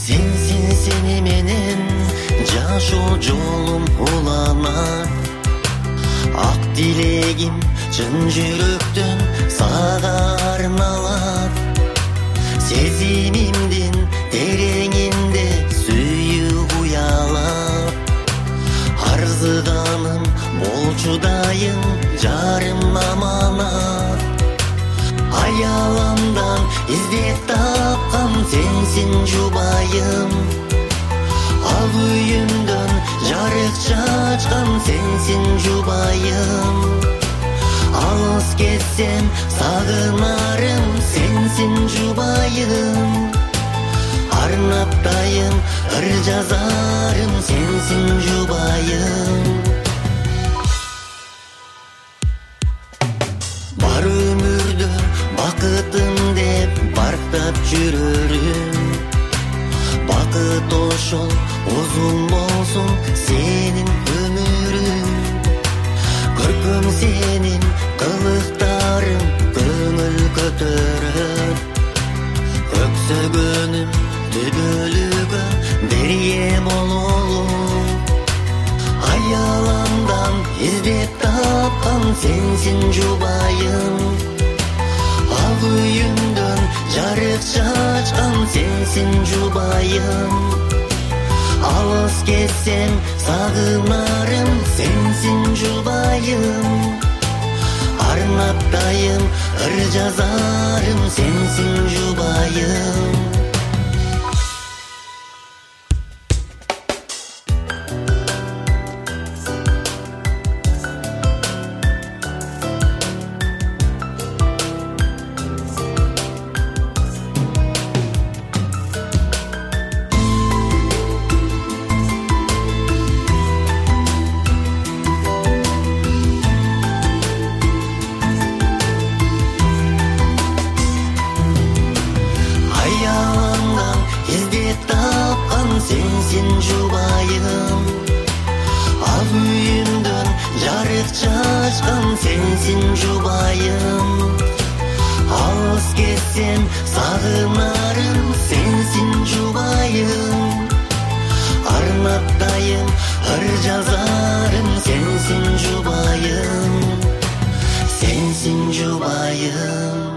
Sensin seni menen жашоо жолум уланат. Ак тилегим чын жүрөктөн сага арналат. Сезимимдин тереңинде сүйүү уялат. Арзыганым болчу дайым жарым аманат. Аяламдан издеп тапкан сенсин жубайым. Ал үйүмдөн жарык чачкан сенсин жубайым. Алыс кетсем сагынарым сенсин жубайым. Арнаптайым ыр жазарым сенсин жубайым. Бар өмүрдө бакытым деп барктап жүрөрүм. Бакыт ошол узун болсун сенин өмүрүң. Көркөм сенин кылыктарың көңүл көтөрөт. Көксөгөнүм түбөлүгө дерие бололу. Аяламдан издеп тапкан сенсин жубайым. Ал үйүмдөн жарык чачкан сенсин жубайым. Алыс кетсем сагынарым сенсин жубайым. Арнаптайым ыр жазарым сенсин жубайым. Сенсин жубайым. Ал үйүмдөн жарык чачкан сенсин жубайым. Алыс кетсем сагынарым сенсин жубайым. Арнаптайым ыр жазарым сенсин жубайым. Сенсин жубайым.